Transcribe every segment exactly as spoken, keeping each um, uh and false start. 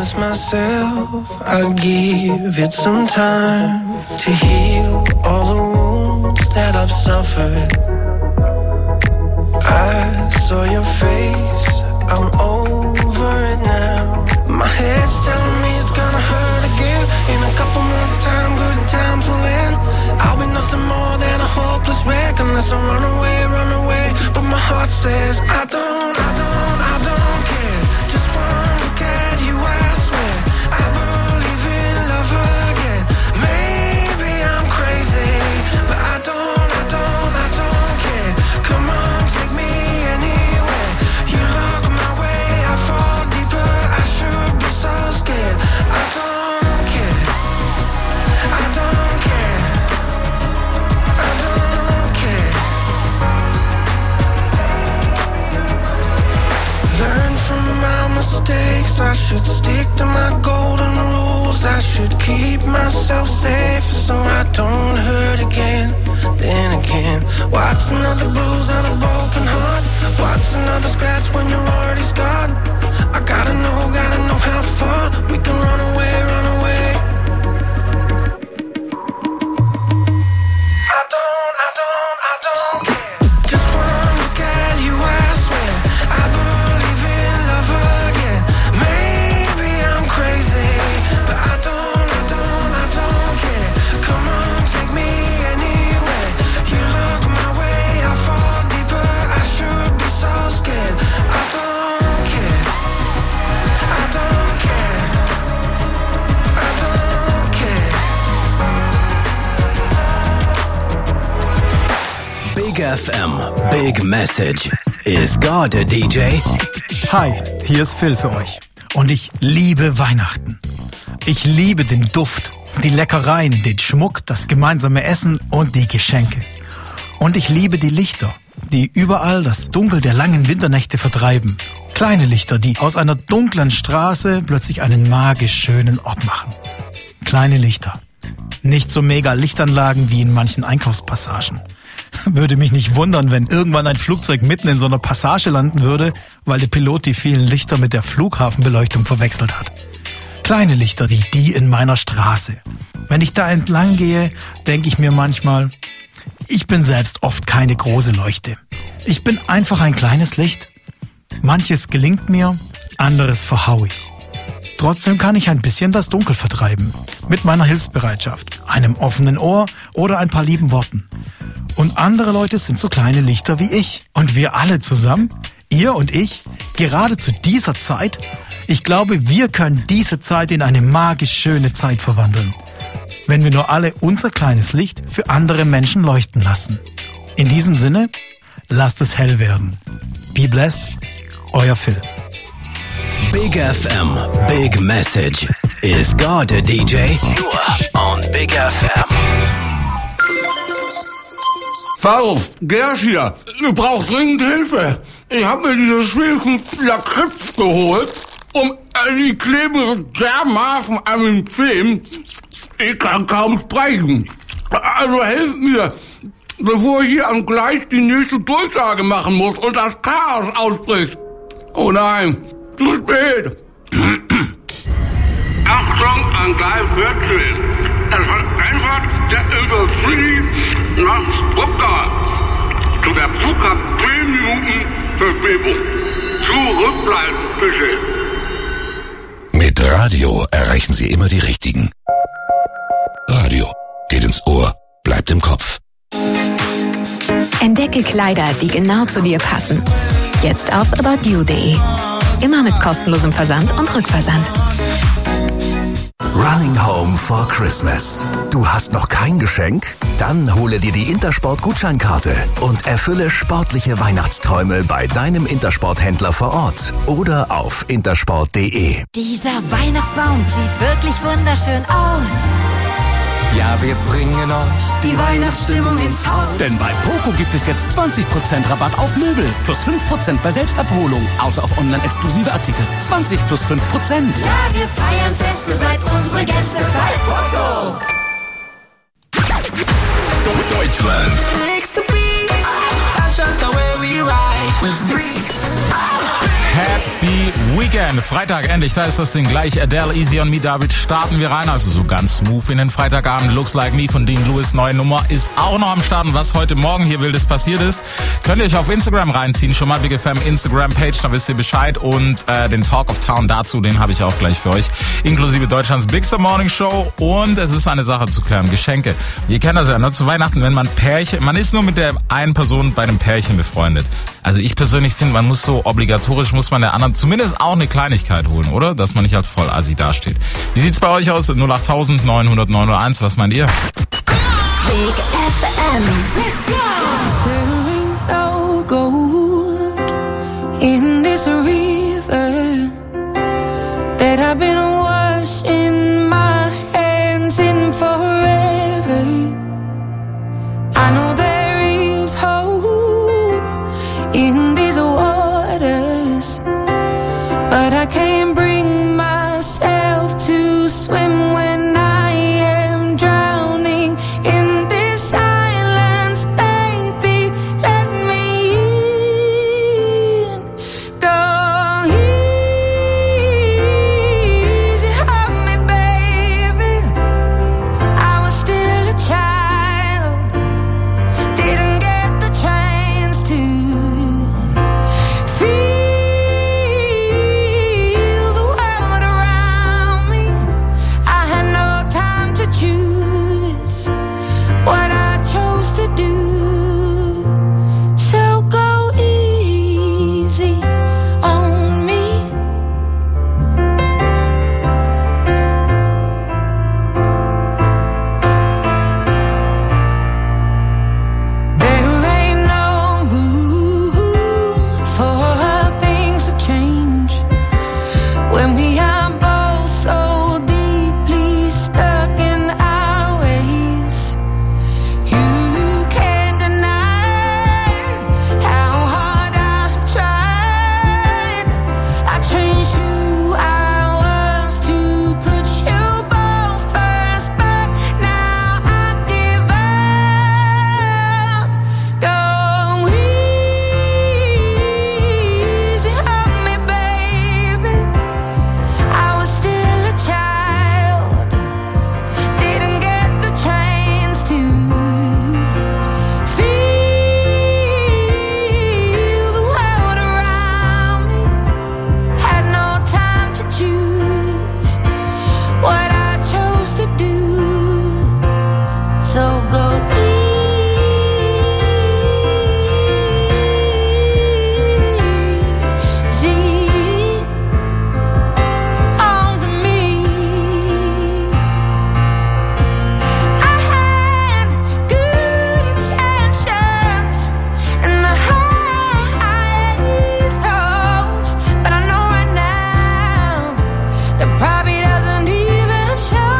promised myself I'd give it some time to heal all the wounds that I've suffered. I saw your face, I'm over it now. My head's telling me it's gonna hurt again. In a couple months' time, good times will end. I'll be nothing more than a hopeless wreck unless I run away, run away. But my heart says I don't, I don't, I don't care. Just one look at you, I swear I believe in love again. Maybe I'm crazy, but I don't, I don't, I don't care. Come on, take me anywhere. You look my way, I fall deeper. I should be so scared. I don't care. I don't care. I don't care. Learn from my mistakes. I should stick to my golden rules. I should keep myself safe so I don't hurt again. Then again, what's another bruise on a broken heart? What's another scratch when you're already scarred? I gotta know, gotta know how far we can run away, run away. I don't, I don't, I don't care. Just one look at you, I swear I believe in love again. Maybe I'm crazy, but I don't, I don't, I don't care. Come on, take me anywhere. You look my way, I fall deeper. I should be so scared. I don't care. I don't care. I don't care. Big F M, Big Message. Ist God a D J? Hi, hier ist Phil für euch. Und ich liebe Weihnachten. Ich liebe den Duft, die Leckereien, den Schmuck, das gemeinsame Essen und die Geschenke. Und ich liebe die Lichter, die überall das Dunkel der langen Winternächte vertreiben. Kleine Lichter, die aus einer dunklen Straße plötzlich einen magisch schönen Ort machen. Kleine Lichter. Nicht so mega Lichtanlagen wie in manchen Einkaufspassagen. Würde mich nicht wundern, wenn irgendwann ein Flugzeug mitten in so einer Passage landen würde, weil der Pilot die vielen Lichter mit der Flughafenbeleuchtung verwechselt hat. Kleine Lichter wie die in meiner Straße. Wenn ich da entlang gehe, denke ich mir manchmal, ich bin selbst oft keine große Leuchte. Ich bin einfach ein kleines Licht. Manches gelingt mir, anderes verhau ich. Trotzdem kann ich ein bisschen das Dunkel vertreiben. Mit meiner Hilfsbereitschaft, einem offenen Ohr oder ein paar lieben Worten. Und andere Leute sind so kleine Lichter wie ich. Und wir alle zusammen, ihr und ich, gerade zu dieser Zeit, ich glaube, wir können diese Zeit in eine magisch schöne Zeit verwandeln. Wenn wir nur alle unser kleines Licht für andere Menschen leuchten lassen. In diesem Sinne, lasst es hell werden. Be blessed, euer Phil. Big F M, Big Message. Ist God a D J? Nur on Big F M. Faruf, Gers hier. Du brauchst dringend Hilfe. Ich habe mir diese schwierigen Lakritz geholt, um die Kleber dermaßen an den Zähnen. Ich kann kaum sprechen. Also helft mir, bevor ich hier am Gleis die nächste Durchsage machen muss und das Chaos ausbricht. Oh nein, zu spät. Achtung an Gleis vierzehn. Es hat einfach der Überflieger nach Stuttgart. Zu der Zug hat zehn Minuten Verspätung. Zurückbleiben, bitte. Mit Radio erreichen Sie immer die Richtigen. Radio geht ins Ohr, bleibt im Kopf. Entdecke Kleider, die genau zu dir passen. Jetzt auf about you punkt de. Immer mit kostenlosem Versand und Rückversand. Running Home for Christmas. Du hast noch kein Geschenk? Dann hole dir die Intersport-Gutscheinkarte und erfülle sportliche Weihnachtsträume bei deinem Intersport-Händler vor Ort oder auf intersport punkt de. Dieser Weihnachtsbaum sieht wirklich wunderschön aus. Ja, wir bringen euch die Weihnachtsstimmung ins Haus. Denn bei Poco gibt es jetzt zwanzig Prozent Rabatt auf Möbel. Plus fünf Prozent bei Selbstabholung. Außer auf online-exklusive Artikel. zwanzig plus fünf Prozent. Ja, wir feiern Feste, seid unsere Gäste bei Poco. Deutschland. That's just the way we ride with Breeze. Happy Weekend. Freitag endlich, da ist das Ding gleich. Adele, Easy on Me, damit starten wir rein. Also so ganz smooth in den Freitagabend. Looks Like Me von Dean Lewis, neue Nummer, ist auch noch am Start. Und was heute Morgen hier Wildes passiert ist, könnt ihr euch auf Instagram reinziehen. Schon mal Big F M Instagram-Page, da wisst ihr Bescheid. Und äh, den Talk of Town dazu, den habe ich auch gleich für euch. Inklusive Deutschlands Bigster Morning Show. Und es ist eine Sache zu klären, Geschenke. Ihr kennt das ja, ne? Zu Weihnachten, wenn man Pärchen, man ist nur mit der einen Person bei einem Pärchen befreundet. Also ich persönlich finde, man muss so obligatorisch, muss man der anderen zumindest auch eine Kleinigkeit holen, oder? Dass man nicht als Vollassi dasteht. Wie sieht's bei euch aus? null acht neun null null neun null eins, was meint ihr? Big F M. Let's go. There ain't no gold in this river that I've been washing my hands in forever. I know there is hope in these waters, but I can't bring myself to swim when I am drowning in this silence. Baby, let me in. Go easy on me, baby. I was still a child, didn't get the chance to feel the world around me. I had no time to choose what I chose to do. So go easy on me. There ain't no room for things to change when we are both so deeply stuck in our ways. You can't deny how hard I've tried. I changed who I was to put you both first, but now I give up. Go easy on me, baby. I was still a child, didn't get the chance to feel the world around me. Had no time to choose what I chose to do. So go easy on me. I had good intentions and the highest hopes, but I know right now that probably doesn't even show.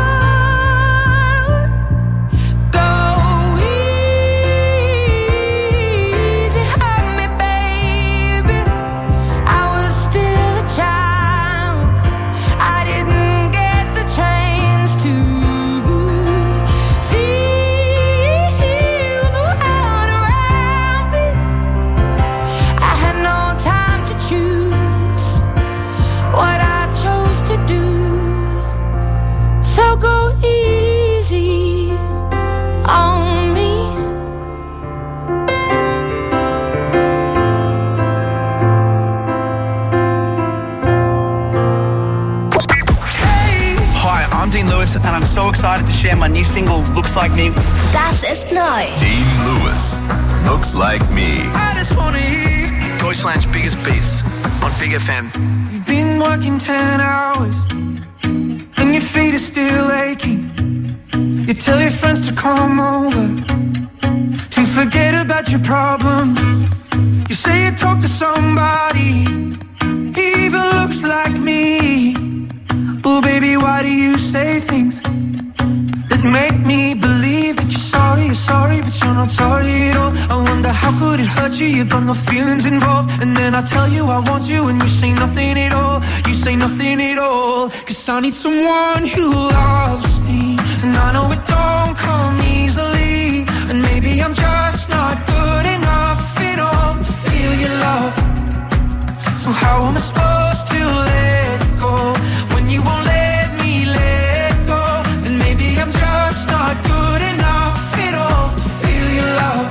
Go easy on me, baby. I was still a child, I didn't get the chance to feel the world around me. I had no time to choose what I chose to do. So go easy on me. Hi, I'm Dean Lewis, and I'm so excited to share my new single, Looks Like Me. Das ist neu. Dean Lewis, Looks Like Me. I just wanna hear Deutschland's biggest beats on Big F M. you've been working ten hours and your feet are still aching. You tell your friends to come over to forget about your problems. You say you talk to somebody, he even looks like me. Oh baby, why do you say things that make me believe that you're sorry, you're sorry, but you're not sorry at all? I wonder how could it hurt you, you got no feelings involved. And then I tell you I want you and you say nothing at all. You say nothing at all. Cause I need someone who loves me, and I know it don't come easily. And maybe I'm just not good enough at all to feel your love. So how am I supposed to let go when you won't let me let go? Then maybe I'm just not good enough at all to feel your love.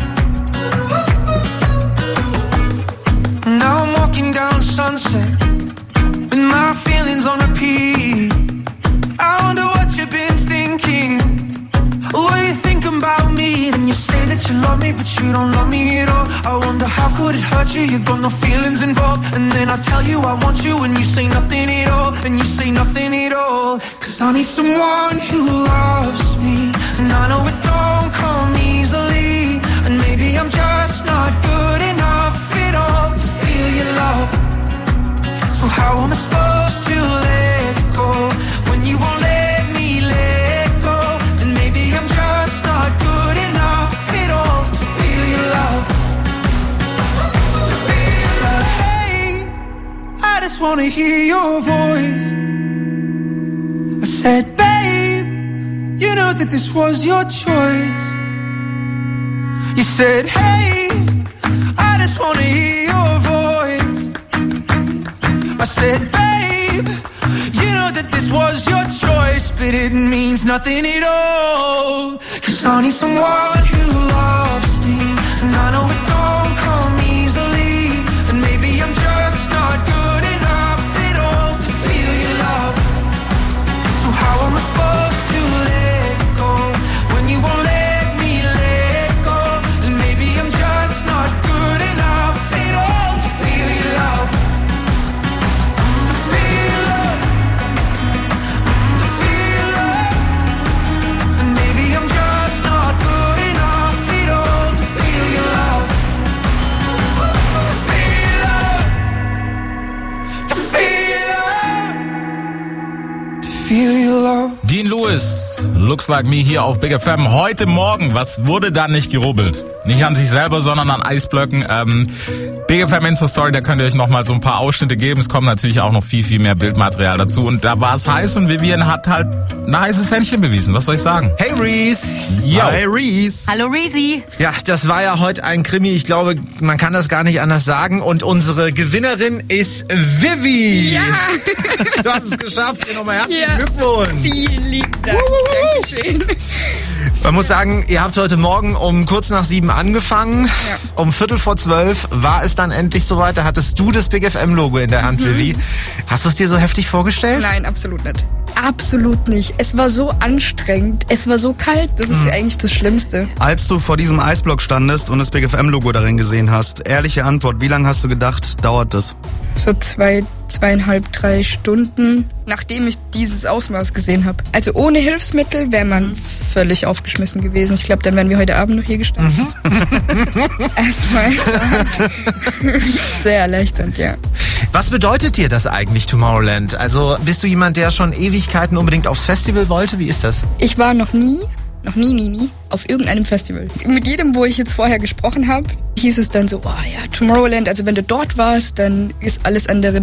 Now I'm walking down Sunset with my feelings on repeat. I wonder what you've been thinking. What you think about me? Then you say that you love me, but you don't love me at all. I wonder how could it hurt you? You got no feelings involved. And then I tell you I want you, and you say nothing at all. And you say nothing at all. Cause I need someone who loves me, and I know it don't come easily. And maybe I'm just not good enough at all to feel your love. So how am I supposed to let go when you won't let me let go? Then maybe I'm just not good enough at all to feel your love. To feel like, hey, I just wanna hear your voice. I said, babe, you know that this was your choice. You said, hey, I just wanna hear your voice. I said, babe, you know that this was your choice, but it means nothing at all. Cause I need someone who loves me, and I know it don't come easily. And maybe I'm just not good enough at all to feel your love. So how am I supposed to let go when you won't let me let go? And maybe I'm just not good enough at all to feel your love. Dean Lewis, Looks Like Me hier auf Big F M. Heute Morgen, was wurde da nicht gerubbelt? Nicht an sich selber, sondern an Eisblöcken. Ähm, Big F M Insta Story, da könnt ihr euch nochmal so ein paar Ausschnitte geben. Es kommt natürlich auch noch viel, viel mehr Bildmaterial dazu. Und da war es heiß und Vivian hat halt ein heißes Händchen bewiesen. Was soll ich sagen? Hey Reese! Yo. Hi Reese! Hallo Reese! Ja, das war ja heute ein Krimi. Ich glaube, man kann das gar nicht anders sagen. Und unsere Gewinnerin ist Vivi! Ja! Du hast es geschafft. Nochmal herzlichen ja. Glückwunsch! Vielen lieben Dank. Dankeschön. Man muss sagen, ihr habt heute Morgen um kurz nach sieben angefangen. Ja. Um Viertel vor zwölf war es dann endlich soweit. Da hattest du das Big F M-Logo in der Hand, mhm. Vivi. Hast du es dir so heftig vorgestellt? Nein, absolut nicht. Absolut nicht. Es war so anstrengend. Es war so kalt. Das ist mhm. eigentlich das Schlimmste. Als du vor diesem Eisblock standest und das Big F M-Logo darin gesehen hast, ehrliche Antwort, wie lange hast du gedacht, dauert das? So zwei, zweieinhalb, drei Stunden, nachdem ich dieses Ausmaß gesehen habe. Also ohne Hilfsmittel wäre man völlig aufgeschmissen gewesen. Ich glaube, dann wären wir heute Abend noch hier gestanden. Mhm. Erstmal sehr erleichternd, ja. Was bedeutet dir das eigentlich, Tomorrowland? Also bist du jemand, der schon Ewigkeiten unbedingt aufs Festival wollte? Wie ist das? Ich war noch nie, noch nie, nie, nie auf irgendeinem Festival. Mit jedem, wo ich jetzt vorher gesprochen habe, hieß es dann so, oh ja, Tomorrowland, also wenn du dort warst, dann ist alles andere